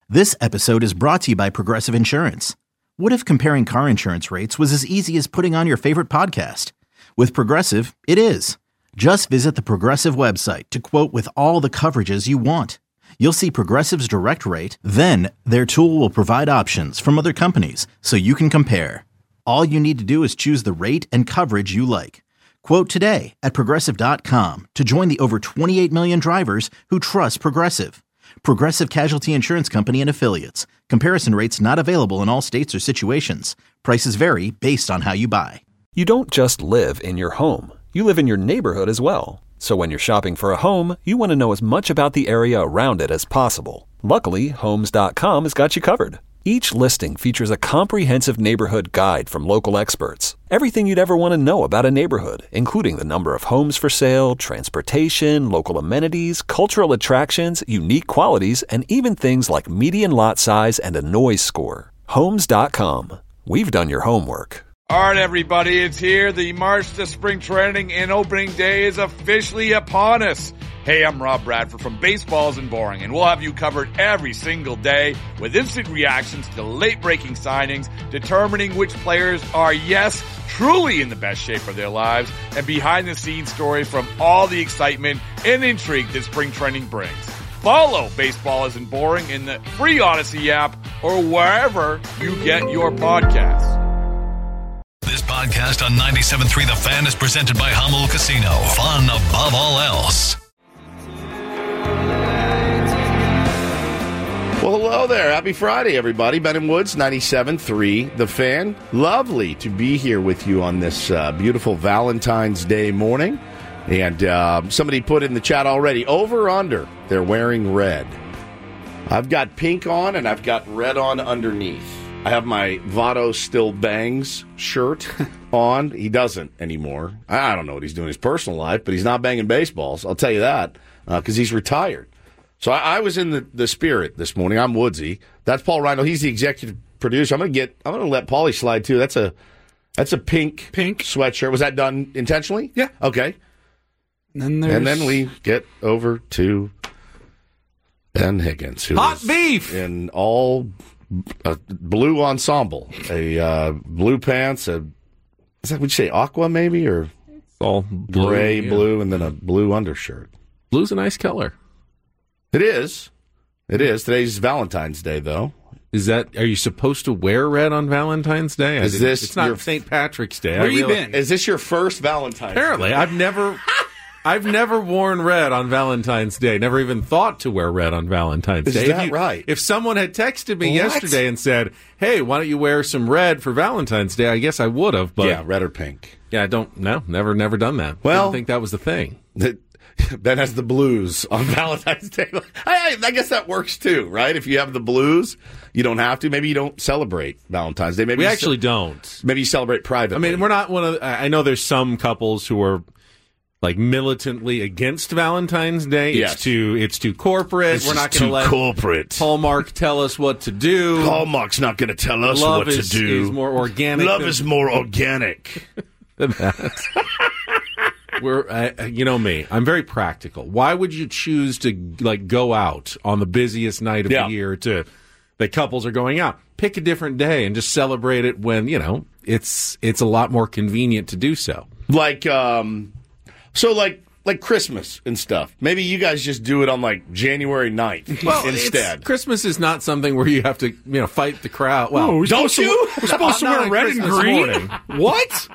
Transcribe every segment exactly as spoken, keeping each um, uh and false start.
This episode is brought to you by Progressive Insurance. What if comparing car insurance rates was as easy as putting on your favorite podcast? With Progressive, it is. Just visit the Progressive website to quote with all the coverages you want. You'll see Progressive's direct rate, then their tool will provide options from other companies so you can compare. All you need to do is choose the rate and coverage you like. Quote today at Progressive dot com to join the over twenty-eight million drivers who trust Progressive. Progressive Casualty Insurance Company and Affiliates. Comparison rates not available in all states or situations. Prices vary based on how you buy. You don't just live in your home. You live in your neighborhood as well. So when you're shopping for a home, you want to know as much about the area around it as possible. Luckily, Homes dot com has got you covered. Each listing features a comprehensive neighborhood guide from local experts. Everything you'd ever want to know about a neighborhood, including the number of homes for sale, transportation, local amenities, cultural attractions, unique qualities, and even things like median lot size and a noise score. Homes dot com. We've done your homework. All right, everybody, it's here. The March to Spring Training and Opening Day is officially upon us. Hey, I'm Rob Bradford from Baseball Isn't Boring, and we'll have you covered every single day with instant reactions to late-breaking signings, determining which players are, yes, truly in the best shape of their lives, and behind-the-scenes stories from all the excitement and intrigue that spring training brings. Follow Baseball Isn't Boring in the free Odyssey app or wherever you get your podcasts. This podcast on ninety-seven point three The Fan is presented by Hummel Casino. Fun above all else. Well, hello there. Happy Friday, everybody. Ben and Woods, ninety-seven point three The Fan. Lovely to be here with you on this uh, beautiful Valentine's Day morning. And uh, somebody put in the chat already, over or under, they're wearing red. I've got pink on and I've got red on underneath. I have my Votto Still Bangs shirt on. He doesn't anymore. I don't know what he's doing in his personal life, but he's not banging baseballs. I'll tell you that, because uh, he's retired. So I, I was in the, the spirit this morning. I'm Woodsy. That's Paul Rhino. He's the executive producer. I'm gonna get. I'm gonna let Paulie slide too. That's a that's a pink pink sweatshirt. Was that done intentionally? Yeah. Okay. And then, and then we get over to Ben Higgins, who hot is beef in all a blue ensemble, a uh, blue pants. A is that what you say? Aqua maybe or it's all blue, gray, yeah. blue, and then a blue undershirt. Blue's a nice color. It is. It is. Today's Valentine's Day, though. Is that? Are you supposed to wear red on Valentine's Day? Is this? It's not your, Saint Patrick's Day. Where I you really, been? Is this your first Valentine's Apparently, Day? I've never, I've never worn red on Valentine's Day. Never even thought to wear red on Valentine's Is Day. that if you, right? If someone had texted me What? yesterday and said, "Hey, why don't you wear some red for Valentine's Day?" I guess I would have. But yeah, red or pink. Yeah, I don't. No, never, never done that. Well, Didn't think that was the thing. That, Ben has the blues on Valentine's Day. I, I guess that works too, right? If you have the blues, you don't have to. Maybe you don't celebrate Valentine's Day. Maybe We you actually ce- don't. Maybe you celebrate privately. I mean, we're not one of. I know there's some couples who are like militantly against Valentine's Day. Yes. It's too. It's too corporate. It's we're just not going to too let corporate. Hallmark tell us what to do. Hallmark's not going to tell us Love what is, to do. is more organic. Love than, is more organic than that. We're, uh, you know me. I'm very practical. Why would you choose to like go out on the busiest night of Yeah. the year to that couples are going out? Pick a different day and just celebrate it when you know it's it's a lot more convenient to do so. Like, um, so like like Christmas and stuff. Maybe you guys just do it on like January ninth Well, instead. Christmas is not something where you have to you know fight the crowd. Well, Oh, we're don't supposed you? To, we're supposed to Not wear on red and Christmas green. morning. What?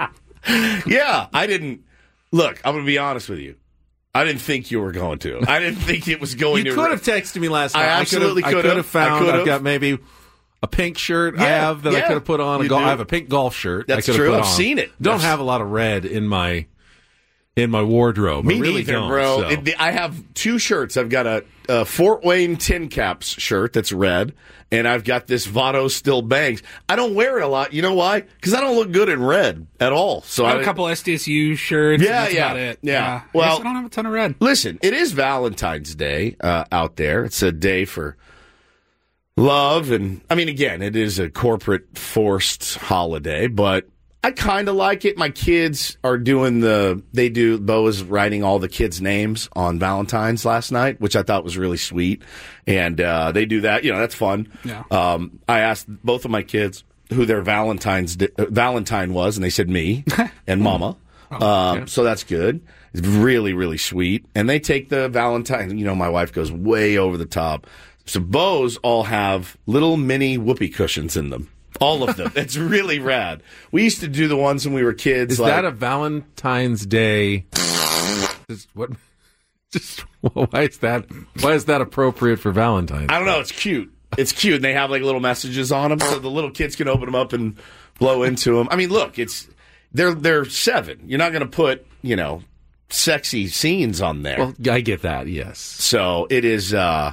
Yeah, I didn't. Look, I'm going to be honest with you. I didn't think you were going to. I didn't think it was going You to. could have texted me last I night. absolutely I could could have. have found. I could have. I've got maybe a pink shirt I Yeah, have that I yeah, could have put on. A you gol- do. I have a pink golf shirt. That's I could have true. Put I've on. seen it. Don't That's- have a lot of red in my in my wardrobe. Me I really neither, don't, bro. so. It- I have two shirts. I've got a, a Fort Wayne Tin Caps shirt that's red, and I've got this Votto Still Bangs. I don't wear it a lot. You know why? Because I don't look good in red at all. So I have I, a couple S D S U shirts. Yeah, and that's yeah, about it. yeah. Well, I, Well- guess I don't have a ton of red. Listen, it is Valentine's Day uh, out there. It's a day for love, and I mean, again, it is a corporate forced holiday, but I kind of like it. My kids are doing the, they do, Bo was writing all the kids' names on Valentine's last night, which I thought was really sweet. And uh, they do that. You know, that's fun. Yeah. Um, I asked both of my kids who their Valentine's di- uh, Valentine was, and they said me and Mama. Oh, um, okay. So that's good. It's really, really sweet. And they take the Valentine, you know, my wife goes way over the top. So Bo's all have little mini whoopee cushions in them. All of them. It's really rad. We used to do the ones when we were kids. Is like, that a Valentine's Day? Just, what? Just why is that? Why is that appropriate for Valentine's? I don't know. It's cute. It's cute. And they have like little messages on them, so the little kids can open them up and blow into them. I mean, look, it's they're they're seven. You're not going to put you know sexy scenes on there. Well, I get that. Yes. So it is. Uh,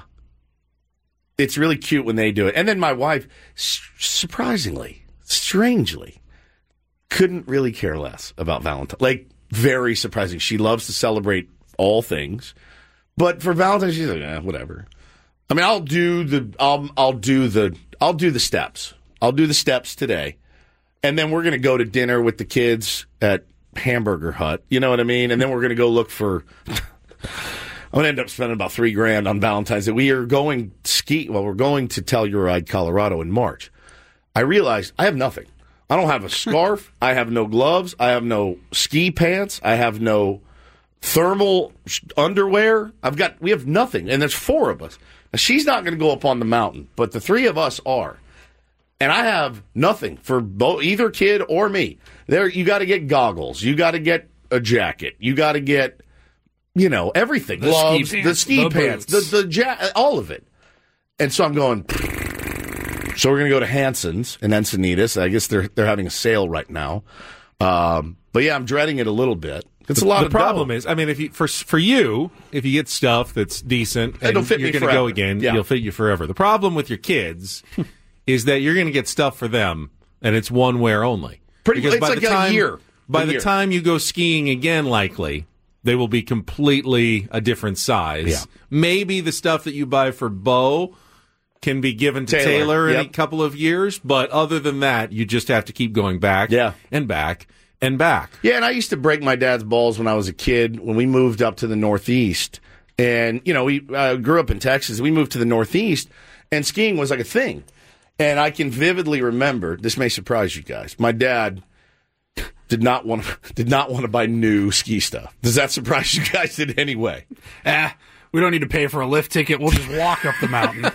it's really cute when they do it. And then my wife, surprisingly, strangely, couldn't really care less about Valentine. Like, very surprising. She loves to celebrate all things, but for Valentine's, she's like, eh, whatever. I mean, I'll do the, I'll, I'll do the, I'll do the steps. I'll do the steps today, and then we're gonna go to dinner with the kids at Hamburger Hut. You know what I mean? And then we're gonna go look for. I'm going to end up spending about three grand on Valentine's Day. We are going ski. Well, we're going to Telluride, Colorado in March. I realized I have nothing. I don't have a scarf. I have no gloves. I have no ski pants. I have no thermal underwear. I've got, we have nothing. And there's four of us. Now, she's not going to go up on the mountain, but the three of us are. And I have nothing for both, either kid or me. There, you got to get goggles. You got to get a jacket. You got to get, you know, everything. The Gloves, ski the pants, ski the pants, boots. the, the ja- all of it. And so I'm going, so we're going to go to Hanson's in Encinitas. I guess they're they're having a sale right now. Um, but yeah, I'm dreading it a little bit. It's a lot the of problem dough. is, I mean, if you for for you, if you get stuff that's decent and It'll fit you're me going to forever. go again, Yeah. you'll fit you forever. The problem with your kids is that you're going to get stuff for them, and it's one wear only. Pretty because it's by like the a time, year. By A the year. time you go skiing again, likely they will be completely a different size. Yeah. Maybe the stuff that you buy for Bo can be given to Taylor, Taylor, in yep. a couple of years, but other than that, you just have to keep going back Yeah. and back and back. Yeah, and I used to break my dad's balls when I was a kid when we moved up to the Northeast. And, you know, we uh, grew up in Texas. We moved to the Northeast, and skiing was like a thing. And I can vividly remember, this may surprise you guys, my dad did not want to, did not want to buy new ski stuff. Does that surprise you guys in any way? Eh, we don't need to pay for a lift ticket. We'll just walk up the mountain.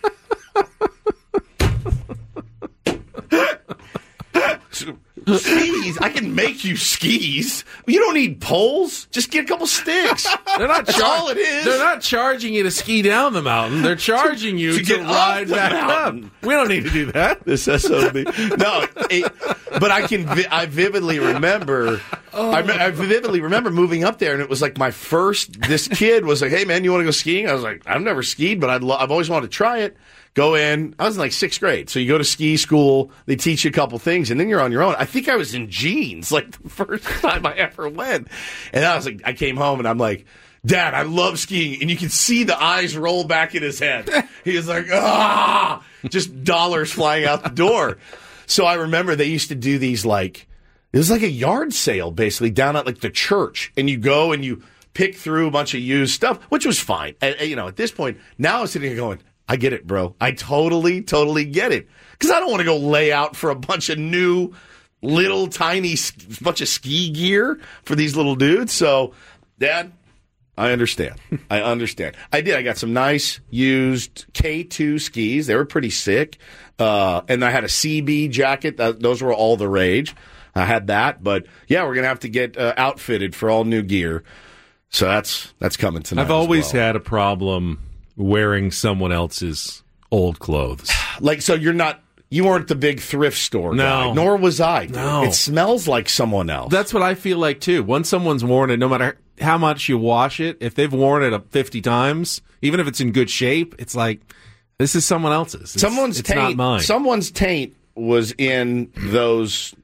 Skis? I can make you skis. You don't need poles. Just get a couple sticks. They're not That's char- all it is. They're not charging you to ski down the mountain. They're charging you to to, get up ride the back mountain. up. We don't need to do that. This S O B. No, it, but I can. Vi- I vividly remember. I, me- I vividly remember moving up there, and it was like my first. This kid was like, "Hey, man, you want to go skiing?" I was like, "I've never skied, but I'd lo- I've always wanted to try it." Go in. I was in like sixth grade, so you go to ski school. They teach you a couple things, and then you're on your own. I think I was in jeans like the first time I ever went, and I was like, I came home, and I'm like, Dad, I love skiing, and you can see the eyes roll back in his head. He was like, ah, just dollars flying out the door. So I remember they used to do these like, it was like a yard sale basically down at like the church, and you go and you pick through a bunch of used stuff, which was fine. And, and, you know, at this point, now I'm sitting here going, I get it, bro. I totally, totally get it. Because I don't want to go lay out for a bunch of new, little, tiny, s- bunch of ski gear for these little dudes. So, Dad, I understand. I understand. I did. I got some nice used K two skis. They were pretty sick. Uh, and I had a C B jacket. Th- those were all the rage. I had that. But, yeah, we're going to have to get uh, outfitted for all new gear. So that's that's coming tonight. I've always as well. had a problem wearing someone else's old clothes. Like, so you're not, you weren't the big thrift store No. guy, nor was I. dude. No. It smells like someone else. That's what I feel like too. Once someone's worn it, no matter how much you wash it, if they've worn it up fifty times, even if it's in good shape, it's like, this is someone else's. It's, someone's it's taint, not mine. someone's taint was in those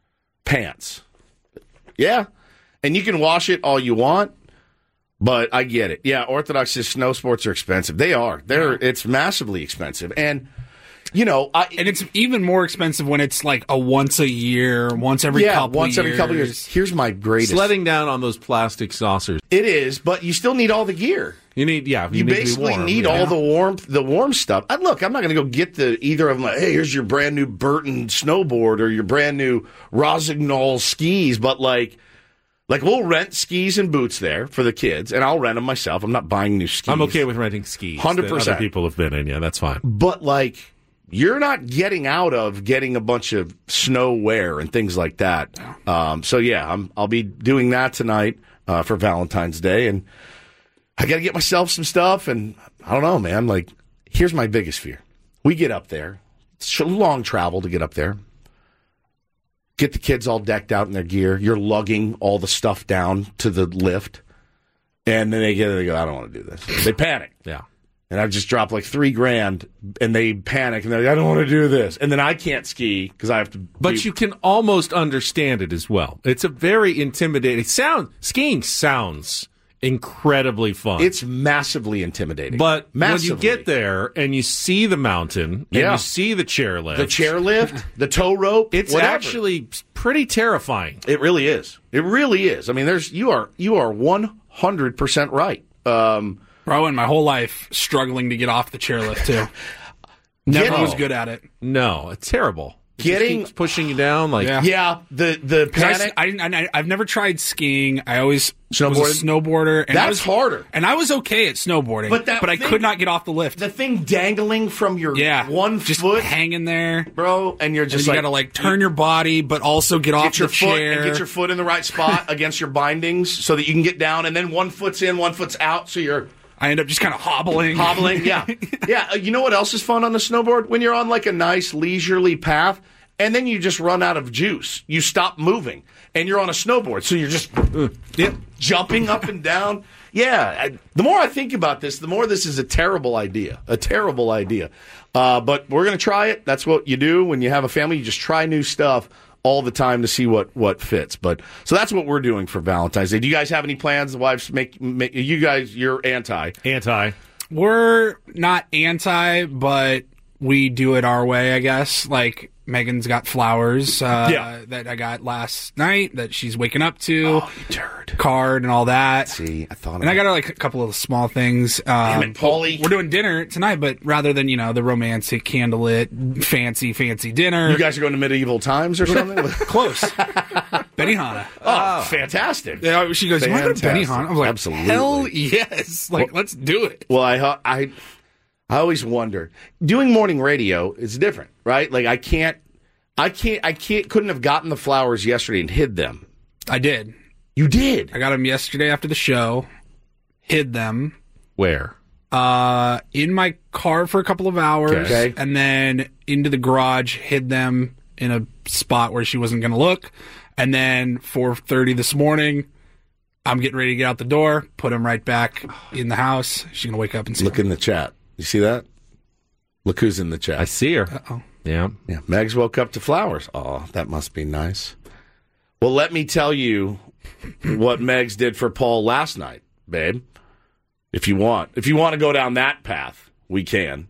pants. Yeah. And you can wash it all you want. But I get it. Yeah, Orthodox snow sports are expensive. They are. They're it's massively expensive. And you know, I, and it's even more expensive when it's like a once a year, once every yeah, couple once years. every couple years. Here's my greatest. Sledding down on those plastic saucers. It is, but you still need all the gear. You need, yeah. You, You, need basically to be warm, need yeah. all the warm, the warm stuff. And look, I'm not going to go get the either of them. Like, hey, here's your brand new Burton snowboard or your brand new Rosignol skis. But like, like we'll rent skis and boots there for the kids, and I'll rent them myself. I'm not buying new skis. I'm okay with renting skis. one hundred percent. That other people have been in. Yeah, that's fine. But like, you're not getting out of getting a bunch of snow wear and things like that. Um, so yeah, I'm, I'll be doing that tonight uh, for Valentine's Day, and I got to get myself some stuff. And I don't know, man. Like, here's my biggest fear: we get up there. It's a long travel to get up there. Get the kids all decked out in their gear. You're lugging all the stuff down to the lift, and then they get they go, I don't want to do this. They panic. Yeah. And I've just dropped like three grand, and they panic, and they're like, I don't want to do this. And then I can't ski because I have to. But be- you can almost understand it as well. It's a very intimidating sound. Skiing sounds incredibly fun. It's massively intimidating. But massively. when you get there and you see the mountain and Yeah. you see the chairlift, the chairlift, the tow rope, it's whatever. actually pretty terrifying. It really is. It really is. I mean, there's you are you are one hundred percent right. Um, Bro, I went my whole life struggling to get off the chairlift too. Never Getting- was good at it. No, it's terrible. It just Getting- keeps pushing you down. Like Yeah. yeah, the the 'Cause I, panic. I, didn't- I, I've never tried skiing. I always was a Snowboarding? snowboarder. And I That's was, harder. And I was okay at snowboarding, But that but I thing- could not get off the lift. The thing dangling from your yeah, one just foot, hanging there. bro, and you're And just you like got to like turn your body, but also get off get your the foot chair. and get your foot in the right spot against your bindings so that you can get down, and then one foot's in, one foot's out, so you're I end up just kind of hobbling. hobbling. Yeah, yeah. uh, You know what else is fun on the snowboard? When you're on like a nice leisurely path, and then you just run out of juice. You stop moving, and you're on a snowboard, so you're just uh, Yep. jumping up and down. Yeah. I, the more I think about this, the more this is a terrible idea. A terrible idea. Uh, but we're going to try it. That's what you do when you have a family. You just try new stuff all the time to see what, what fits. But so that's what we're doing for Valentine's Day. Do you guys have any plans? The wives make, make you guys. You're anti. Anti. We're not anti, but we do it our way, I guess. Like, Megan's got flowers uh, Yeah. that I got last night that she's waking up to. Oh, you turd. Card and all that. See, I thought. And I got her like a couple of small things. Um, it, Paulie. We're doing dinner tonight, but rather than, you know, the romantic candlelit, fancy, fancy dinner. You guys are going to medieval times or something? Close. Benihana. Oh, fantastic. Yeah, she goes, you want to go to Fantastic. Benihana? I was like, Absolutely. hell yes. Like, let's do it. Well, I, I, I always wonder. Doing morning radio is different, right? Like I can't, I can't, I can't, couldn't have gotten the flowers yesterday and hid them. I did. You did. I got them yesterday after the show, hid them Where? uh, in my car for a couple of hours, Okay. and then into the garage, hid them in a spot where she wasn't going to look. And then four thirty this morning, I'm getting ready to get out the door, put them right back in the house. She's going to wake up and see Look them. in the chat. You see that? Look who's in the chat. I see her. Uh-oh. Yeah. Yeah, Megs woke up to flowers. Oh, that must be nice. Well, let me tell you what Megs did for Paul last night, babe. If you want. If you want to go down that path, we can.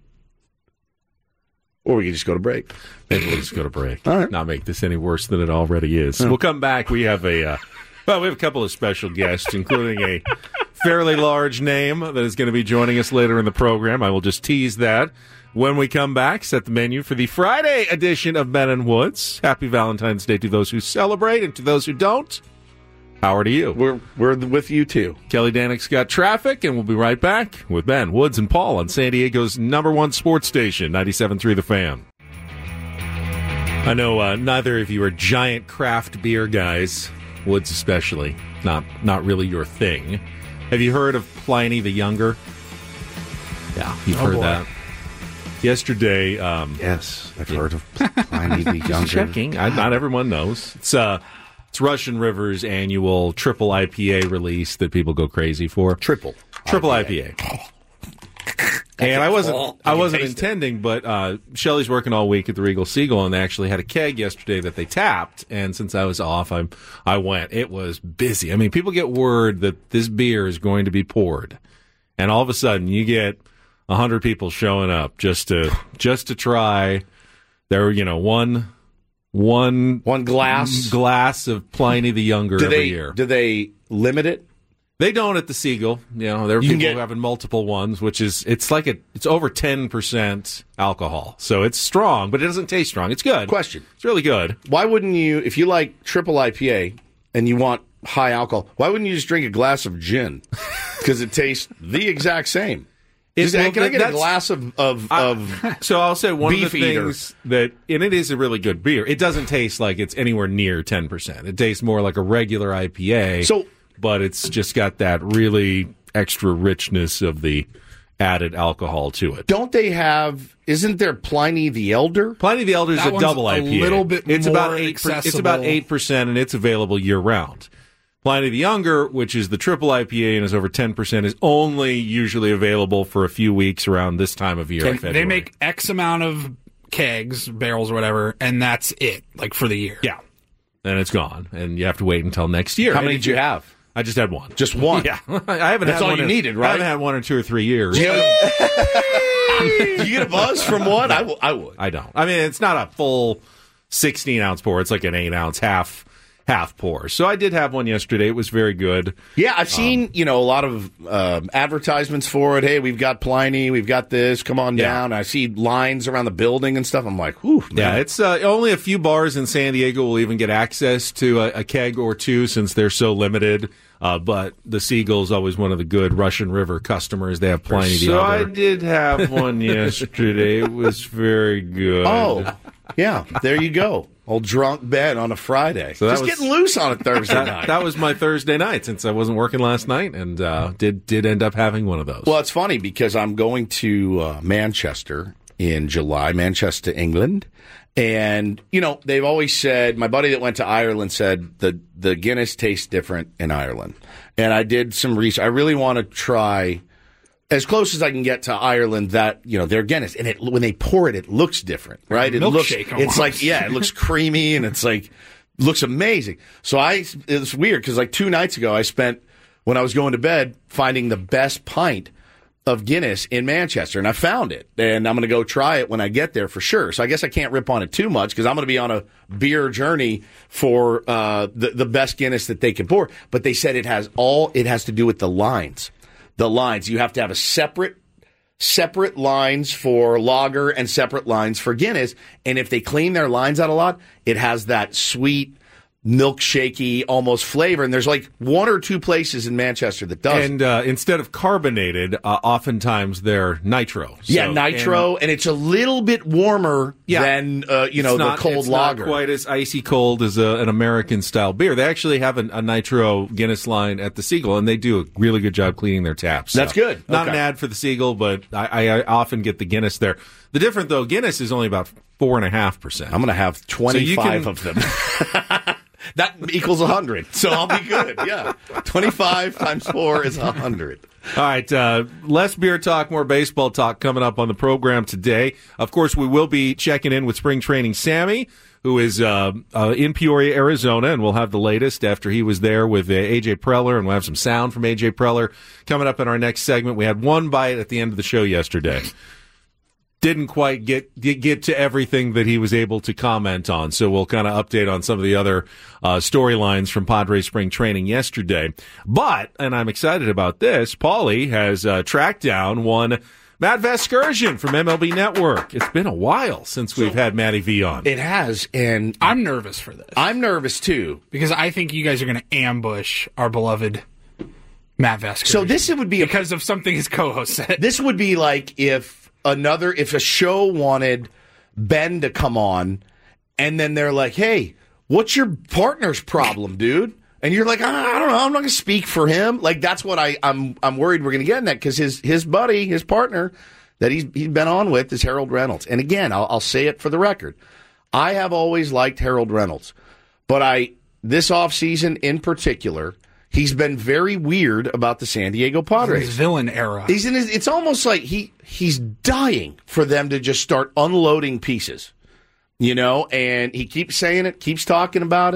Or we can just go to break. Maybe we'll just go to break. All right. Not make this any worse than it already is. We'll come back. We have a uh, well, we have a couple of special guests, including a fairly large name that is going to be joining us later in the program. I will just tease that. When we come back, set the menu for the Friday edition of Ben and Woods. Happy Valentine's Day to those who celebrate and to those who don't. Power to you. We're we're with you too. Kelly Danick's got traffic, and we'll be right back with Ben, Woods, and Paul on San Diego's number one sports station, ninety-seven point three The Fan. I know uh, neither of you are giant craft beer guys, Woods especially. Not not really your thing. Have you heard of Pliny the Younger? Yeah, you've Oh, heard boy. that. Yesterday, um, Yes, I've heard of Pliny the Younger. checking. I, not everyone knows. It's uh, it's Russian River's annual triple I P A release that people go crazy for. Triple. Triple I P A. And I wasn't I can wasn't taste it. intending, but uh, Shelly's working all week at the Regal Seagull, and they actually had a keg yesterday that they tapped. And since I was off, I I went. It was busy. I mean, people get word that this beer is going to be poured, and all of a sudden you get A hundred people showing up just to just to try. There were, you know, one one one glass glass of Pliny the Younger do every they, year. Do they limit it? They don't at the Seagull. You know, there are You people get- who having multiple ones, which is it's like a it's over ten percent alcohol, so it's strong, but it doesn't taste strong. It's good. Question: It's really good. Why wouldn't you, if you like triple I P A and you want high alcohol, why wouldn't you just drink a glass of gin? Because it tastes the exact same. Just, well, can I get a that's- glass of of, I- of So I'll say one of the Beef eater. things that, and it is a really good beer. It doesn't taste like it's anywhere near ten percent. It tastes more like a regular I P A. So- but it's just got that really extra richness of the added alcohol to it. don't they have? Isn't there Pliny the Elder? Pliny the Elder is That a one's double a I P A. little bit it's more about eight. Per, it's about accessible. eight percent, and it's available year round. Pliny the Younger, which is the triple I P A and is over ten percent, is only usually available for a few weeks around this time of year. They, in they February. make X amount of kegs, barrels, or whatever, and that's it, like for the year. yeah, and it's gone, and you have to wait until next year. How And many if did you have? I just had one. Just one. Yeah, I haven't That's had all one you in- needed, right? I haven't had one in two or three years. Do you, do you get a buzz from one? I, w- I would. I don't. I mean, it's not a full sixteen ounce pour. It's like an eight ounce half half pour. So I did have one yesterday. It was very good. Yeah, I've seen you know a lot of um, advertisements for it. Hey, we've got Pliny, we've got this. Come on Yeah. down. I see lines around the building and stuff. I'm like, whew. Yeah, man. it's uh, only a few bars in San Diego will even get access to a, a keg or two since they're so limited. Uh, but the Seagull's always one of the good Russian River customers. They have Pliny the So I Elder. did have one yesterday. It was very good. Oh, yeah. There you go. Old drunk Ben on a Friday. So that Just was- getting loose on a Thursday That, night. that was my Thursday night since I wasn't working last night, and uh, did did end up having one of those. Well, it's funny because I'm going to uh, Manchester in July, Manchester, England. And, you know, they've always said, my buddy that went to Ireland said the, the Guinness tastes different in Ireland. And I did some research. I really want to try as close as I can get to Ireland that, you know, their Guinness. And it, when they pour it, it looks different, right? It looks, milkshake it's almost. like, yeah, it looks creamy and it's like, looks amazing. So I, it's weird because like two nights ago, I spent, when I was going to bed, finding the best pint of Guinness in Manchester, and I found it, and I'm going to go try it when I get there for sure. So I guess I can't rip on it too much because I'm going to be on a beer journey for uh, the the best Guinness that they can pour. But they said it has all it has to do with the lines. The lines you have to have a separate separate lines for lager and separate lines for Guinness, and if they clean their lines out a lot, it has that sweet, milkshakey almost flavor. And there's like one or two places in Manchester that does. And uh, instead of carbonated, uh, oftentimes they're nitro. Yeah, So- nitro, and, it's a little bit warmer Yeah. than uh, you know It's not- the cold it's lager. Not quite as icy cold as a, an American style beer. They actually have an, a nitro Guinness line at the Seagull, and they do a really good job cleaning their taps. That's good. Not Okay. an ad for the Seagull, but I, I, I often get the Guinness there. The difference, though, Guinness is only about four and a half percent. I'm going to have twenty-five can- of them. That equals one hundred, so I'll be good. Yeah, twenty-five times four is one hundred. All right, uh, less beer talk, more baseball talk coming up on the program today. Of course, we will be checking in with spring training Sammy, who is uh, uh, in Peoria, Arizona, and we'll have the latest after he was there with uh, A J Preller, and we'll have some sound from A J Preller coming up in our next segment. We had one bite at the end of the show yesterday. Didn't quite get get to everything that he was able to comment on, so we'll kind of update on some of the other uh, storylines from Padres spring training yesterday. But, and I'm excited about this, Paulie has uh, tracked down one Matt Vasgersian from M L B Network. It's been a while since we've had Matty V on. It has, and I'm nervous for this I'm nervous too. because I think you guys are going to ambush our beloved Matt Vasquez. So this would be a, because of something his co-host said. this would be like if another if a show wanted Ben to come on, and then they're like, "Hey, what's your partner's problem, dude?" And you're like, "I, I don't know. I'm not going to speak for him." Like that's what I I'm I'm worried we're going to get in that because his his buddy, his partner that he's he's been on with is Harold Reynolds. And again, I'll, I'll say it for the record, I have always liked Harold Reynolds, but I this offseason in particular, he's been very weird about the San Diego Padres. His villain era. He's in his, it's almost like he he's dying for them to just start unloading pieces, you know. And he keeps saying it, keeps talking about it.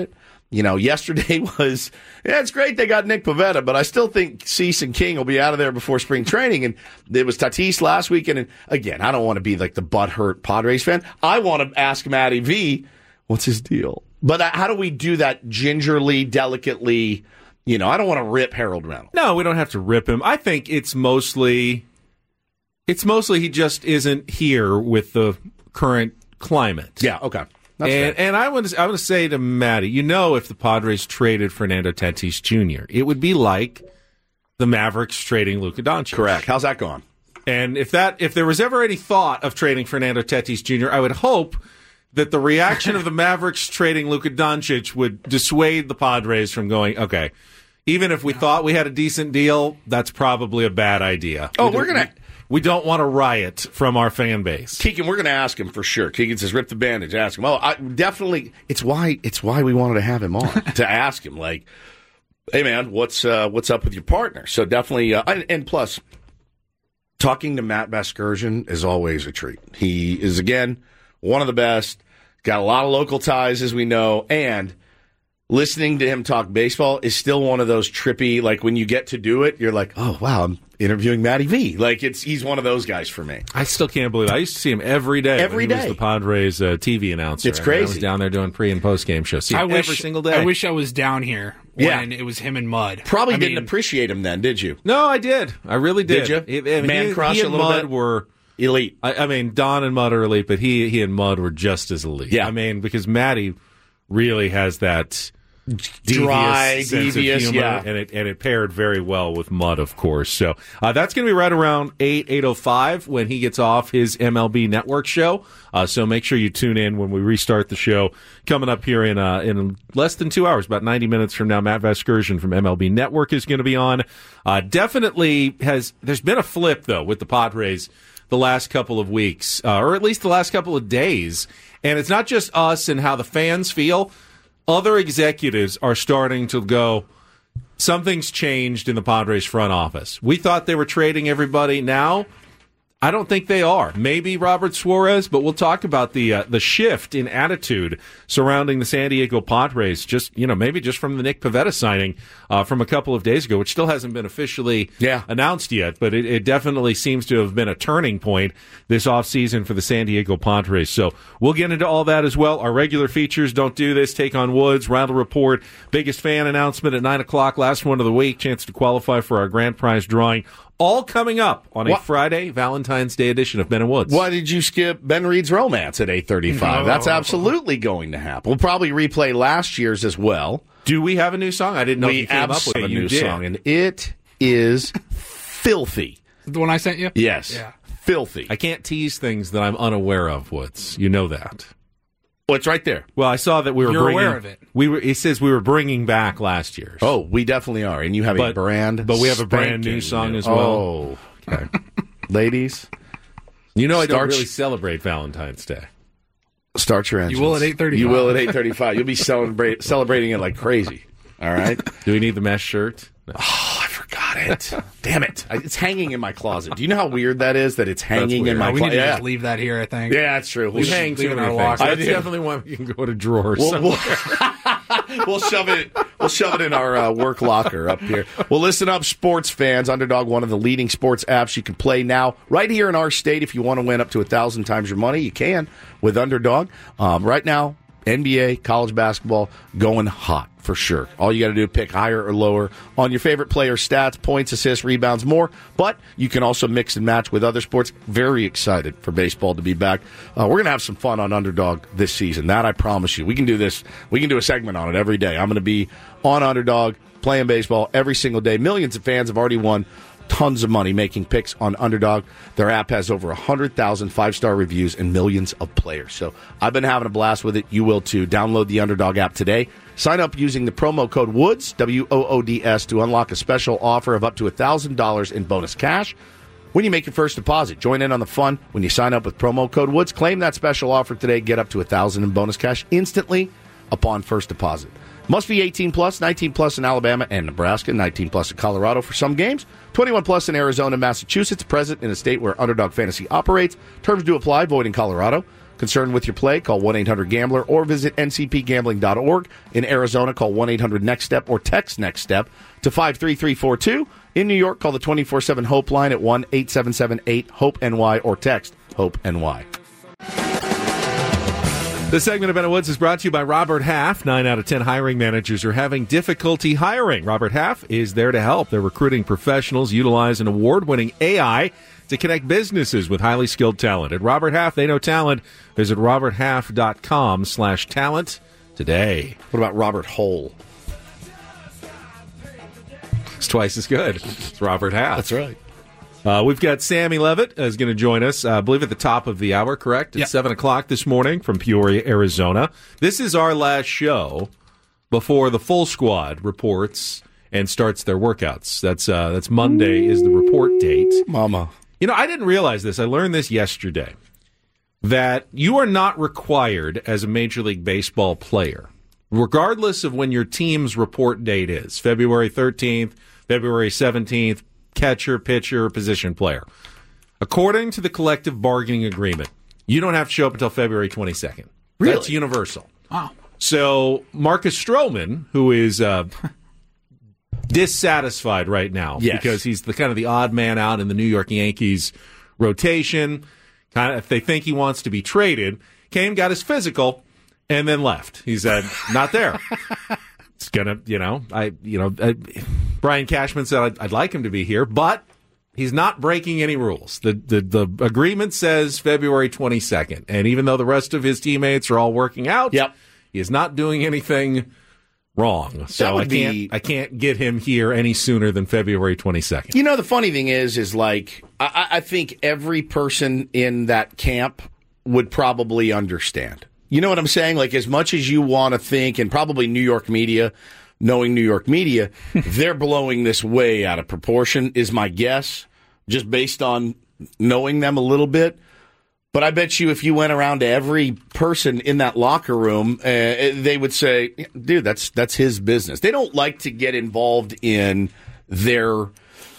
You know, yesterday was, yeah, it's great they got Nick Pivetta, but I still think Cease and King will be out of there before spring training. And it was Tatis last weekend. And again, I don't want to be like the butthurt Padres fan. I want to ask Matty V, what's his deal? But how do we do that gingerly, delicately? You know, I don't want to rip Harold Reynolds. No, we don't have to rip him. I think it's mostly, it's mostly he just isn't here with the current climate. Yeah, okay. That's and fair. and I want to I want to say to Matty, you know, if the Padres traded Fernando Tatis Junior, it would be like the Mavericks trading Luka Doncic. Correct. How's that going? And if that if there was ever any thought of trading Fernando Tatis Junior, I would hope that the reaction of the Mavericks trading Luka Doncic would dissuade the Padres from going, okay, even if we thought we had a decent deal, that's probably a bad idea. Oh, we we're going to... We don't want a riot from our fan base. Keegan, we're going to ask him for sure. Keegan says, rip the bandage, ask him. Oh, I definitely, it's why it's why we wanted to have him on, to ask him, like, hey, man, what's uh, what's up with your partner? So definitely, uh, and, and plus, talking to Matt Vasgersian is always a treat. He is, again, one of the best, got a lot of local ties, as we know, and listening to him talk baseball is still one of those trippy, like, when you get to do it, you're like, oh, wow, I'm interviewing Matty V. Like, it's he's one of those guys for me. I still can't believe it. I used to see him every day. Every when he day. was the Padres uh, T V announcer. It's I crazy. I was down there doing pre and post game shows. See him I wish, every single day. I wish I was down here Yeah. when it was him and Mud. Probably I didn't mean, appreciate him then, did you? No, I did. I really did. Did you? He, I mean, Man he, crush he a and little Mud bit? were Elite. I, I mean, Don and Mud are elite, but he he and Mud were just as elite. Yeah. I mean, because Matty really has that Dry, devious sense devious, of humor, yeah. and it and it paired very well with Mud, of course. So uh, that's going to be right around eight eight oh five when he gets off his M L B Network show. Uh, so make sure you tune in when we restart the show coming up here in uh, in less than two hours, about ninety minutes from now. Matt Vasgersian from M L B Network is going to be on. Uh, definitely has there's been a flip though with the Padres the last couple of weeks, uh, or at least the last couple of days, and it's not just us and how the fans feel. Other executives are starting to go, something's changed in the Padres front office. We thought they were trading everybody. Now, I don't think they are. Maybe Robert Suarez, but we'll talk about the uh, the shift in attitude surrounding the San Diego Padres. Just you know, maybe just from the Nick Pivetta signing uh, from a couple of days ago, which still hasn't been officially yeah. announced yet, but it, it definitely seems to have been a turning point this offseason for the San Diego Padres. So we'll get into all that as well. Our regular features, Don't Do This, Take on Woods, Rattle Report, biggest fan announcement at nine o'clock, last one of the week, chance to qualify for our grand prize drawing. All coming up on a what? Friday, Valentine's Day edition of Ben and Woods. Why did you skip Ben Reed's Romance at eight thirty-five? No. That's absolutely going to happen. We'll probably replay last year's as well. Do we have a new song? I didn't know if We you came up with absolutely it. have a You new did. song, and it is filthy. The one I sent you? Yes. Yeah. Filthy. I can't tease things that I'm unaware of, Woods. You know that. Oh, it's right there. Well, I saw that we were You're bringing, aware of it. We were. It says we were bringing back last year's. Oh, we definitely are. And you have a But- brand but we have a brand new spanking song new- as well. Oh, okay. Ladies, You know I don't Starch- really celebrate Valentine's Day. start your engines. You will at eight thirty-five. You will at eight thirty-five. You'll be celebrate, celebrating it like crazy. All right? Do we need the mesh shirt? No. Oh, I forgot it. Damn it. I- It's hanging in my closet. Do you know how weird that is, that it's hanging in weird. my we need closet? to Yeah. just leave that here, I think. Yeah, that's true. We We'll, hang leave too it in many our things. locker. That's I do. definitely one we can go to drawers. we'll, we'll, we'll shove it. We'll shove it in our uh, work locker up here. Well, listen up, sports fans. Underdog, one of the leading sports apps you can play now, right here in our state. If you want to win up to a thousand times your money, you can with Underdog. Um, right now, N B A, college basketball, going hot for sure. All you got to do is pick higher or lower on your favorite player stats, points, assists, rebounds, more. But you can also mix and match with other sports. Very excited for baseball to be back. Uh, we're going to have some fun on Underdog this season. That I promise you. We can do this. We can do a segment on it every day. I'm going to be on Underdog playing baseball every single day. Millions of fans have already won tons of money making picks on Underdog. Their app has over one hundred thousand five-star reviews and millions of players. So I've been having a blast with it. You will too. Download the Underdog app today. Sign up using the promo code WOODS, W O O D S, to unlock a special offer of up to one thousand dollars in bonus cash when you make your first deposit. Join in on the fun when you sign up with promo code WOODS. Claim that special offer today. Get up to one thousand dollars in bonus cash instantly upon first deposit. Must be eighteen plus, nineteen plus in Alabama and Nebraska, nineteen plus in Colorado for some games, twenty-one plus in Arizona and Massachusetts, present in a state where Underdog Fantasy operates. Terms do apply, void in Colorado. Concerned with your play? Call one eight hundred gambler or visit N C P gambling dot org. In Arizona, call one eight hundred next step or text NEXTSTEP to five three three four two. In New York, call the twenty-four seven HOPE line at one eight seven seven eight HOPE N Y or text HOPE N Y. This segment of Ben and Woods is brought to you by Robert Half. Nine out of ten hiring managers are having difficulty hiring. Robert Half is there to help. They're recruiting professionals, utilize an award-winning A I to connect businesses with highly skilled talent. At Robert Half, they know talent. Visit roberthalf.com slash talent today. What about Robert Hole? It's twice as good. It's Robert Half. That's right. Uh, we've got Sammy Levitt is going to join us, uh, I believe, at the top of the hour, correct? At yep. seven o'clock this morning from Peoria, Arizona. This is our last show before the full squad reports and starts their workouts. That's uh, that's Monday is the report date. Mama. You know, I didn't realize this. I learned this yesterday, that you are not required as a Major League Baseball player, regardless of when your team's report date is, February thirteenth, February seventeenth, catcher, pitcher, position player. According to the collective bargaining agreement, you don't have to show up until February twenty-second. Really? That's universal. Wow. So Marcus Stroman, who is uh, dissatisfied right now yes. because he's the kind of the odd man out in the New York Yankees rotation, kind of if they think he wants to be traded, came, got his physical, and then left. He said, "Not there." It's gonna, you know, I, you know, I, Brian Cashman said I'd, I'd like him to be here, but he's not breaking any rules. The, the the agreement says February twenty-second, and even though the rest of his teammates are all working out, yep. he is not doing anything wrong. So I can't, be... I can't get him here any sooner than February twenty-second. You know, the funny thing is, is like I, I think every person in that camp would probably understand. You know what I'm saying? Like, as much as you want to think, and probably New York media, knowing New York media, they're blowing this way out of proportion, is my guess, just based on knowing them a little bit. But I bet you if you went around to every person in that locker room, uh, they would say, dude, that's that's his business. They don't like to get involved in their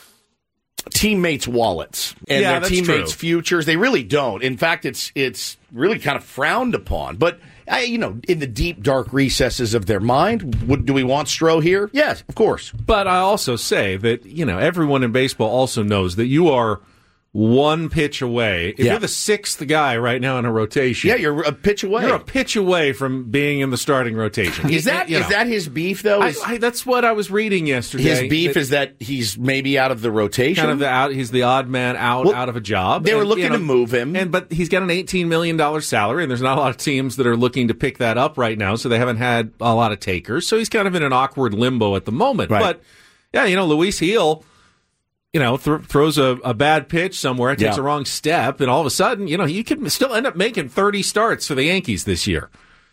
teammates' wallets and yeah, their that's teammates' true. futures. They really don't. In fact, it's it's really kind of frowned upon. But, I, you know, in the deep, dark recesses of their mind, would, do we want Stroh here? Yes, of course. But I also say that, you know, everyone in baseball also knows that you are one pitch away. If yeah. you're the sixth guy right now in a rotation. Yeah, you're a pitch away. You're a pitch away from being in the starting rotation. Is that you is know. that his beef, though? I, Is, I, that's what I was reading yesterday. his beef that is that he's maybe out of the rotation? kind of the out. He's the odd man out Well, out of a job. They were And, looking you know, to move him. and but he's got an eighteen million dollars salary, and there's not a lot of teams that are looking to pick that up right now, so they haven't had a lot of takers. So he's kind of in an awkward limbo at the moment. Right. But yeah, you know, Luis Gil, you know, th- throws a, a bad pitch somewhere, takes Yeah. a wrong step, and all of a sudden, you know, you could still end up making thirty starts for the Yankees this year.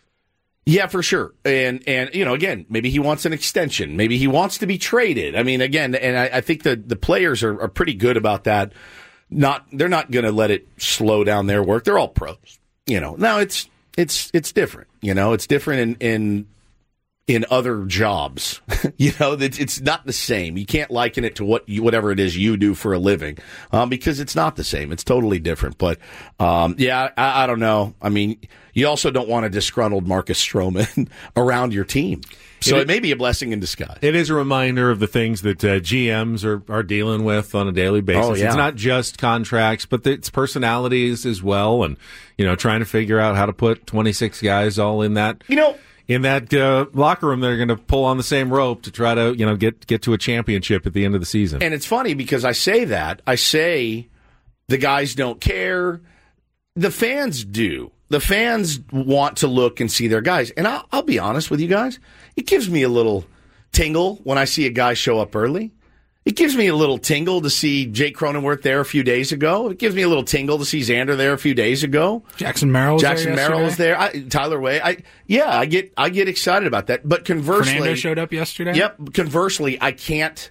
Yeah, for sure. And, and you know, again, maybe he wants an extension. Maybe he wants to be traded. I mean, again, and I, I think the, the players are, are pretty good about that. Not They're not going to let it slow down their work. They're all pros. You know, now it's it's it's different. You know, it's different in in, in other jobs. you know, it's, it's not the same. You can't liken it to what you, whatever it is you do for a living um, because it's not the same. It's totally different. But, um, yeah, I, I don't know. I mean, you also don't want a disgruntled Marcus Stroman around your team. So It- it may be a blessing in disguise. It is a reminder of the things that uh, G Ms are, are dealing with on a daily basis. Oh, yeah. It's not just contracts, but it's personalities as well, and you know, trying to figure out how to put twenty-six guys all in that You know, in that uh, locker room that are going to pull on the same rope to try to you know get get to a championship at the end of the season. and it's funny because I say that. I say the guys don't care. The fans do. The fans want to look and see their guys. And I'll, I'll be honest with you guys. It gives me a little tingle when I see a guy show up early. It gives me a little tingle to see Jake Cronenworth there a few days ago. It gives me a little tingle to see Xander there a few days ago. Jackson Merrill was Jackson there Merrill was yesterday. there. I, Tyler Way. I yeah, I get I get excited about that. But conversely, Fernando showed up yesterday. Yep. Conversely, I can't.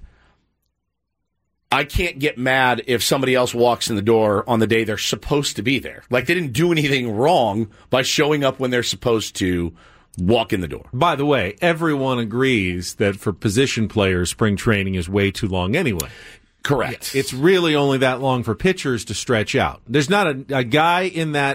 I can't get mad if somebody else walks in the door on the day they're supposed to be there. Like they didn't do anything wrong by showing up when they're supposed to walk in the door. By the way, everyone agrees that for position players, spring training is way too long anyway. Correct. It's really only that long for pitchers to stretch out. There's not a, a guy in that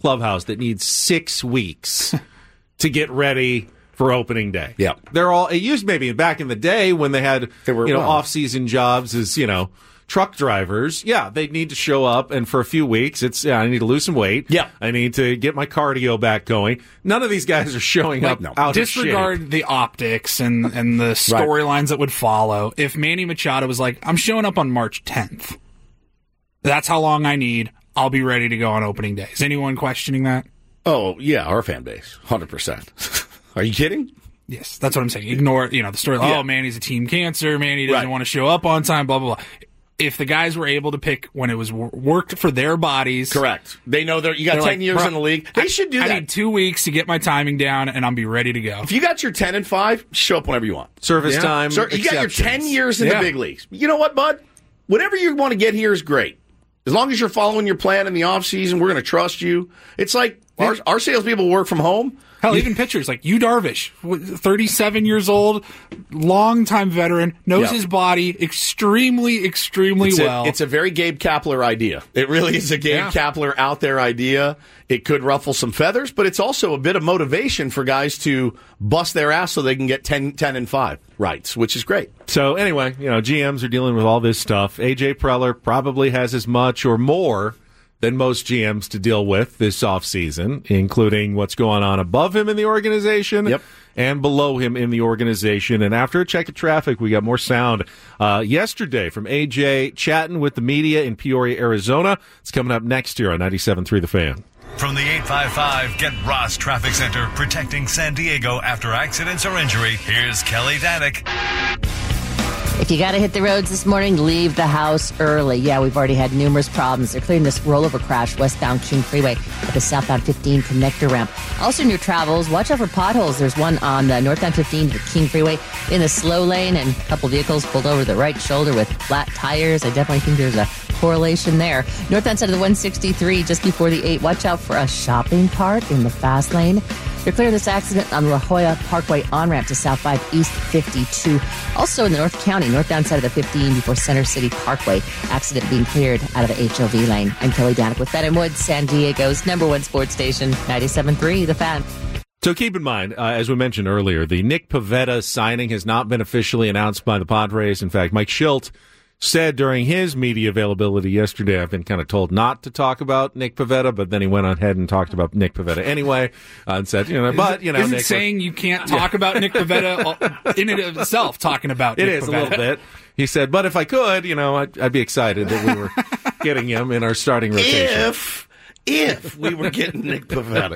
clubhouse that needs six weeks to get ready for opening day. Yeah. They're all, it used maybe back in the day when they had, They were- you know, well- off-season jobs as, you know, truck drivers. Yeah, they need to show up, and for a few weeks, it's, yeah, I need to lose some weight. Yeah. I need to get my cardio back going. None of these guys are showing up no. out Disregard of shape. the optics and, and the storylines that would follow. If Manny Machado was like, I'm showing up on March tenth, that's how long I need. I'll be ready to go on opening day. Is anyone questioning that? Oh, yeah, our fan base, one hundred percent. Are you kidding? Yes, that's what I'm saying. Ignore, you know, the story. Yeah. Oh, Manny's a team cancer. Manny doesn't Right. want to show up on time, blah, blah, blah. If the guys were able to pick when it was wor- worked for their bodies. Correct. They know they're, you got they're ten like, years "Bro, in the league. They I- should do I that. need two weeks to get my timing down, and I'll be ready to go. If you got your ten and five, show up whenever you want. Service Yeah. time. Sir, you got your exceptions. ten years in Yeah. the big leagues. You know what, bud? Whatever you want to get here is great. As long as you're following your plan in the offseason, we're going to trust you. It's like our, our salespeople work from home. Hell, even pitchers like Yu Darvish, thirty-seven years old, longtime veteran, knows Yeah. his body extremely, extremely It's well. a, it's a very Gabe Kapler idea. It really is a Gabe Yeah. Kapler out there idea. It could ruffle some feathers, but it's also a bit of motivation for guys to bust their ass so they can get ten, ten and five rights, which is great. So anyway, you know, G Ms are dealing with all this stuff. A J Preller probably has as much or more than most G Ms to deal with this offseason, including what's going on above him in the organization Yep. and below him in the organization. And after a check of traffic, we got more sound uh, yesterday from A J chatting with the media in Peoria, Arizona. It's coming up next year on ninety-seven point three The Fan. From the eight five five Get Ross Traffic Center, protecting San Diego after accidents or injury, here's Kelly Danick. If you got to hit the roads this morning, leave the house early. Yeah, we've already had numerous problems. They're clearing this rollover crash westbound King Freeway at the southbound fifteen connector ramp. Also in your travels, watch out for potholes. There's one on the northbound fifteen to the King Freeway in the slow lane, and a couple vehicles pulled over the right shoulder with flat tires. I definitely think there's a correlation there. Northbound side of the one sixty-three just before the eight. Watch out for a shopping cart in the fast lane. They're clearing this accident on La Jolla Parkway on-ramp to South five East fifty-two. Also in the North County, northbound side of the fifteen before Center City Parkway. Accident being cleared out of the H O V lane. I'm Kelly Danick with Ben and Woods, San Diego's number one sports station, ninety-seven point three The Fan. So keep in mind, uh, as we mentioned earlier, the Nick Pivetta signing has not been officially announced by the Padres. In fact, Mike Schilt said during his media availability yesterday, I've been kind of told not to talk about Nick Pivetta, but then he went ahead and talked about Nick Pivetta anyway, uh, and said, you know, but, you know, Isn't Nick, saying you can't talk about Nick Pivetta in and of itself talking about it Nick is Pivetta. a little bit. He said, but if I could, you know, I'd, I'd be excited that we were getting him in our starting rotation. If, if we were getting Nick Pivetta.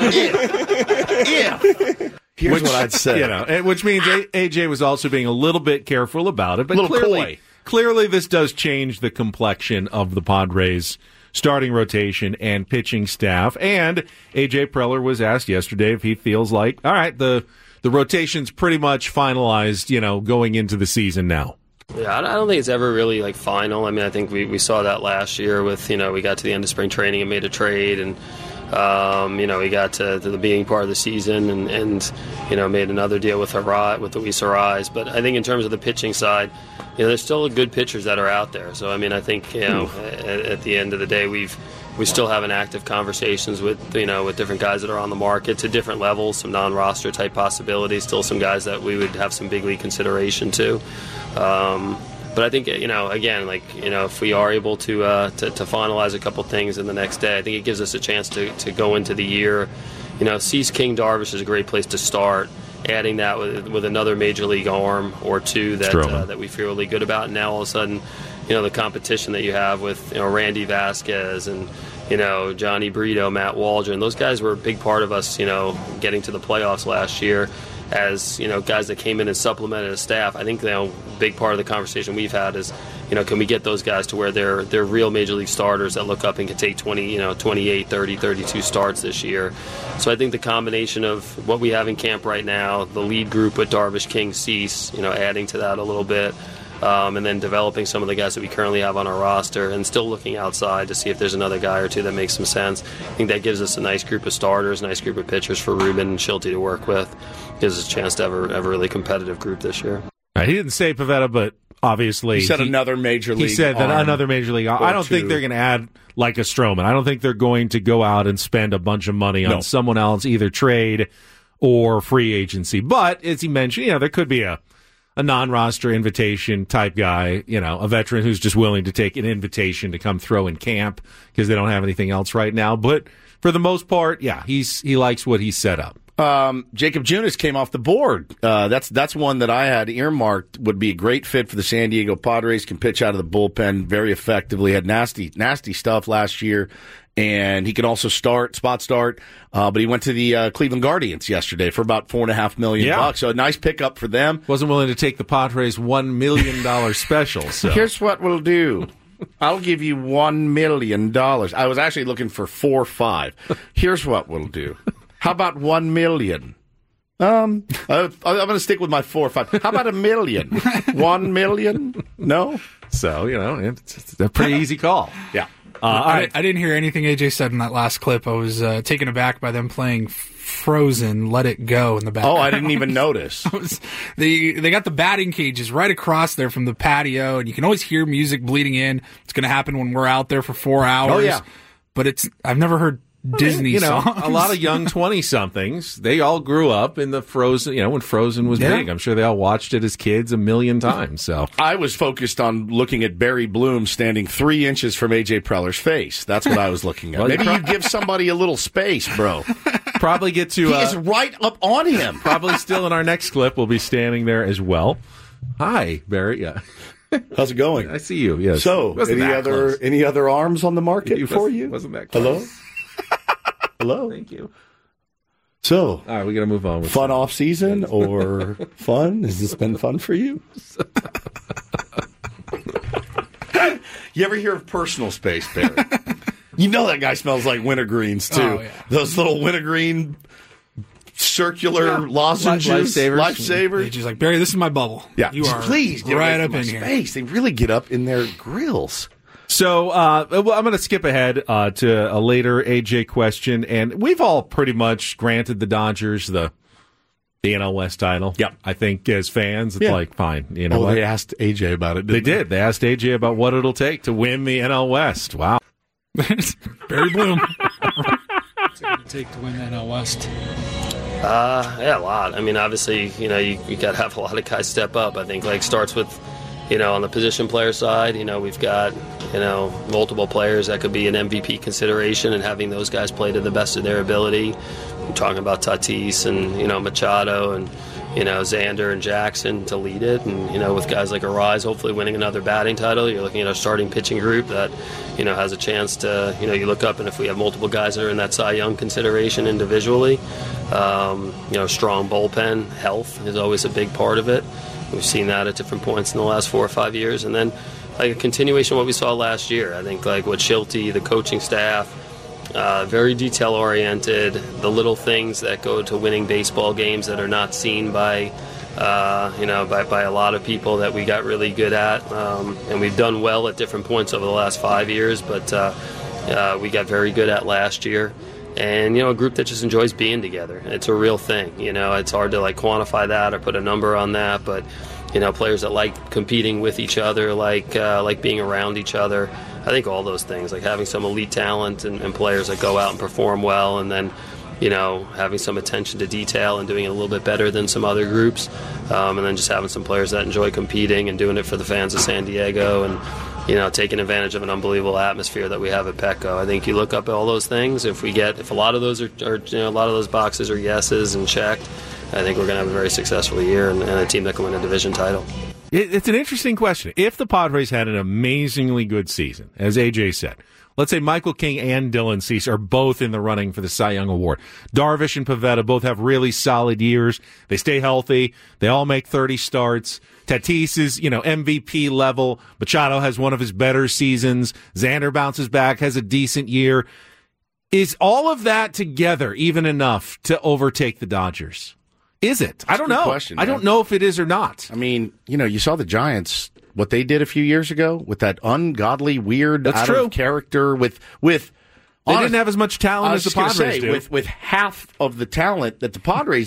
If. if. Here's Which, what I'd say. You know, and- which means A- AJ was also being a little bit careful about it, but Little clearly, coy. clearly this does change the complexion of the Padres' starting rotation and pitching staff. And A J Preller was asked yesterday if he feels like, all right, the the rotation's pretty much finalized, you know, going into the season now. Yeah, I don't think it's ever really like final. I mean, I think we, we saw that last year with, you know, we got to the end of spring training and made a trade, and um, you know, we got to, to the beginning part of the season and, and you know, made another deal with Arai, with Luis Arise. But I think in terms of the pitching side, you know, there's still good pitchers that are out there. So I mean, I think, you know, at, at the end of the day, we've we still having active conversations with, you know, with different guys that are on the market to different levels, some non-roster type possibilities, still some guys that we would have some big league consideration to. Um, but I think, you know, again, like, you know, if we are able to, uh, to to finalize a couple things in the next day, I think it gives us a chance to, to go into the year. You know, Cease King Darvish is a great place to start. Adding that with with another major league arm or two that uh, that we feel really good about, and now all of a sudden, you know, the competition that you have with, you know, Randy Vasquez and, you know, Johnny Brito, Matt Waldron, those guys were a big part of us, you know, getting to the playoffs last year. As, you know, guys that came in and supplemented a staff, I think, you know, a big part of the conversation we've had is, you know, can we get those guys to where they're they're real major league starters that look up and can take twenty, you know, twenty-eight, thirty, thirty-two starts this year. So I think the combination of what we have in camp right now, the lead group with Darvish, King, Cease, you know, adding to that a little bit, um, and then developing some of the guys that we currently have on our roster and still looking outside to see if there's another guy or two that makes some sense. I think that gives us a nice group of starters, a nice group of pitchers for Ruben and Schilte to work with. Gives us a chance to have a, have a really competitive group this year. Right, he didn't say Pivetta, but obviously. He said he, another major league He said that arm another major league arm. I don't two. think they're going to add like a Stroman. I don't think they're going to go out and spend a bunch of money on No. someone else, either trade or free agency. But as he mentioned, you know, there could be a, a non-roster invitation type guy, you know, a veteran who's just willing to take an invitation to come throw in camp because they don't have anything else right now. But for the most part, yeah, he's he likes what he's set up. Um, Jacob Junis came off the board. Uh, that's that's one that I had earmarked would be a great fit for the San Diego Padres. Can pitch out of the bullpen very effectively. Had nasty nasty stuff last year, and he can also start spot start. Uh, but he went to the uh, Cleveland Guardians yesterday for about four and a half million Yeah. bucks. So a nice pickup for them. Wasn't willing to take the Padres one million dollars special. So Here's what we'll do. I'll give you one million dollars. I was actually looking for four five. Here's what we'll do. How about one million? Um, I, I'm going to stick with my four or five. How about a million? One million? No? So, you know, it's, it's a pretty easy call. Yeah. Uh, all I, right. I didn't hear anything A J said in that last clip. I was uh, taken aback by them playing Frozen, Let It Go in the background. Oh, I didn't even notice. It was- they they got the batting cages right across there from the patio, and you can always hear music bleeding in. It's going to happen when we're out there for four hours. Oh, yeah. But it's I've never heard Disney you know, songs. a lot of young twenty-somethings, they all grew up in the Frozen, you know, when Frozen was Yeah. big. I'm sure they all watched it as kids a million times. So I was focused on looking at Barry Bloom standing three inches from A J Preller's face. That's what I was looking at. Well, you Maybe pro- you give somebody a little space, bro. probably get to, He uh, is right up on him. probably still in our next clip, we'll be standing there as well. Hi, Barry. Yeah, How's it going? I see you. Yes. So, Wasn't any that other close. any other arms on the market It for was- you? Wasn't that Hello? close? Hello? Thank you. So, All right, we got to move on. With fun some- off season or fun? Has this been fun for you? You ever hear of personal space, Barry? You know that guy smells like wintergreens too. Oh, yeah. Those little wintergreen circular lozenges, Lifesavers. lifesavers. A J's like, Barry, this is my bubble. Yeah, you are please get right away up from in my here. space. They really get up in their grills. So uh, well, I'm going to skip ahead uh, to a later A J question, and we've all pretty much granted the Dodgers the the N L West title. Yep. I think as fans, it's Yeah. like fine. You know Oh, what? they asked A J about it. They Didn't did. They asked A J about what it'll take to win the N L West. Wow. Barry Bloom. What's it going to take to win the N L West? Uh, yeah, a lot. I mean, obviously, you know, you, you got to have a lot of guys step up. I think, like, starts with, you know, on the position player side, you know, we've got, you know, multiple players that could be an M V P consideration, and having those guys play to the best of their ability. I'm talking about Tatis and, you know, Machado and, you know, Xander and Jackson to lead it. And, you know, with guys like Arise hopefully winning another batting title, you're looking at a starting pitching group that, you know, has a chance to, you know, you look up and if we have multiple guys that are in that Cy Young consideration individually, um, you know, strong bullpen, health is always a big part of it. We've seen that at different points in the last four or five years. And then, like, a continuation of what we saw last year. I think, like, what Schilte, the coaching staff, uh, very detail-oriented, the little things that go to winning baseball games that are not seen by, uh, you know, by, by a lot of people that we got really good at. Um, and we've done well at different points over the last five years, but uh, uh, we got very good at last year. And, you know, a group that just enjoys being together. It's a real thing. You know, it's hard to, like, quantify that or put a number on that, but, you know, players that like competing with each other, like uh, like being around each other. I think all those things, like having some elite talent and, and players that go out and perform well, and then, you know, having some attention to detail and doing it a little bit better than some other groups, um, and then just having some players that enjoy competing and doing it for the fans of San Diego, and, you know, taking advantage of an unbelievable atmosphere that we have at Petco. I think you look up at all those things. If we get, if a lot of those are, are you know, a lot of those boxes are yeses and checked, I think we're going to have a very successful year and, and a team that can win a division title. It, it's an interesting question. If the Padres had an amazingly good season, as A J said, let's say Michael King and Dylan Cease are both in the running for the Cy Young Award. Darvish and Pivetta both have really solid years. They stay healthy. They all make thirty starts. Tatis is, you know, M V P level. Machado has one of his better seasons. Xander bounces back, has a decent year. Is all of that together even enough to overtake the Dodgers? Is it? I don't a good know. question, I man. don't know if it is or not. I mean, you know, you saw the Giants, what they did a few years ago with that ungodly, weird, That's out true. of character with with. They honest- didn't have as much I talent was as the just gonna Padres say, do. with with half of the talent that the Padres did.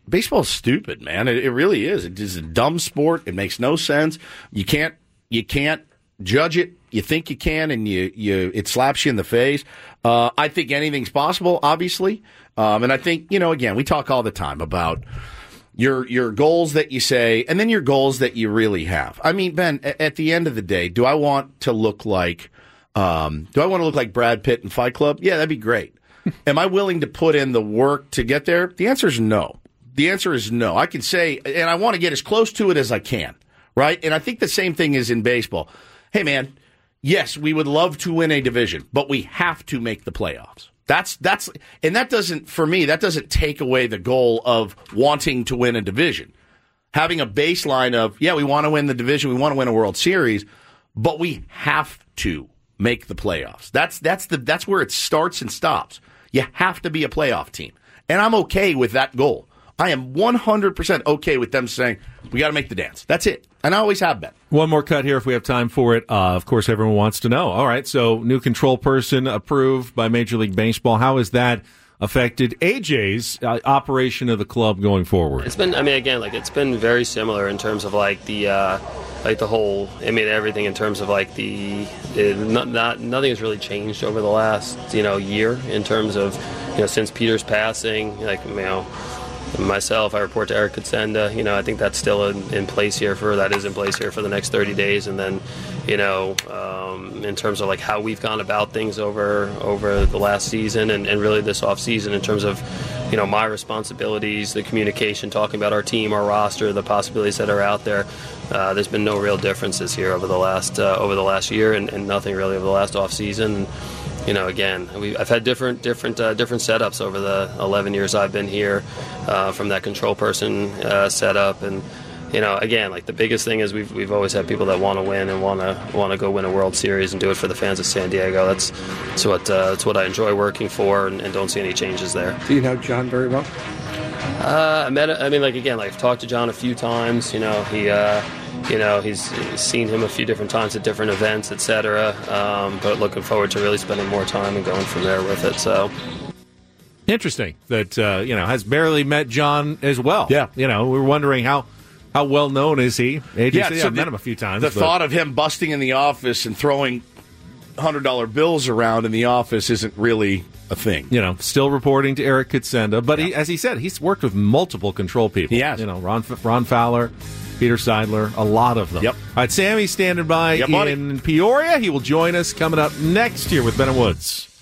baseball's stupid, man. It, it really is. It is a dumb sport. It makes no sense. You can't you can't judge it. You think you can, and you you it slaps you in the face. Uh, I think anything's possible, obviously, um, and I think you know. Again, we talk all the time about your your goals that you say, and then your goals that you really have. I mean, Ben, at the end of the day, do I want to look like um, do I want to look like Brad Pitt in Fight Club? Yeah, that'd be great. Am I willing to put in the work to get there? The answer is no. The answer is no. I can say, and I want to get as close to it as I can, right? And I think the same thing is in baseball. Hey, man, yes, we would love to win a division, but we have to make the playoffs. That's that's, and that doesn't, for me, that doesn't take away the goal of wanting to win a division. Having a baseline of, yeah, we want to win the division, we want to win a World Series, but we have to make the playoffs. That's that's the that's where it starts and stops. You have to be a playoff team. And I'm okay with that goal. I am one hundred percent okay with them saying, we got to make the dance. That's it. And I always have been. One more cut here if we have time for it. Uh, of course, everyone wants to know. All right, so new control person approved by Major League Baseball. How has that affected A J's uh, operation of the club going forward? It's been, I mean, again, like it's been very similar in terms of like the, uh, like the whole, I mean, everything in terms of like the, it, not, not nothing has really changed over the last, you know, year in terms of, you know, since Peter's passing, like, you know, myself, I report to Eric Kutsenda. You know, I think that's still in, in place here for that is in place here for the next thirty days, and then, you know, um, in terms of like how we've gone about things over over the last season and, and really this off season in terms of, you know, my responsibilities, the communication, talking about our team, our roster, the possibilities that are out there. Uh, there's been no real differences here over the last uh, over the last year, and, and nothing really over the last off season. You know, again, we, I've had different, different, uh, different setups over the eleven years I've been here, uh, from that control person uh, setup, and you know, again, like the biggest thing is we've we've always had people that want to win and want to want to go win a World Series and do it for the fans of San Diego. That's that's what uh, that's what I enjoy working for, and, and don't see any changes there. Do you know John very well? Uh, I met. I mean, like again, like I've talked to John a few times. You know, he. Uh, You know, he's, he's seen him a few different times at different events, et cetera. Um, but looking forward to really spending more time and going from there with it. So interesting that uh, you know has barely met John as well. Yeah, you know, we were wondering how how well known is he? A J yeah, said, so yeah, I've the, met him a few times. The but thought of him busting in the office and throwing hundred dollar bills around in the office isn't really a thing. You know, still reporting to Eric Kutsenda, but yeah. he, as he said, he's worked with multiple control people. He has. You know, Ron Ron Fowler, Peter Seidler, a lot of them. Yep. All right, Sammy's standing by yep, in Peoria. He will join us coming up next year with Ben and Woods.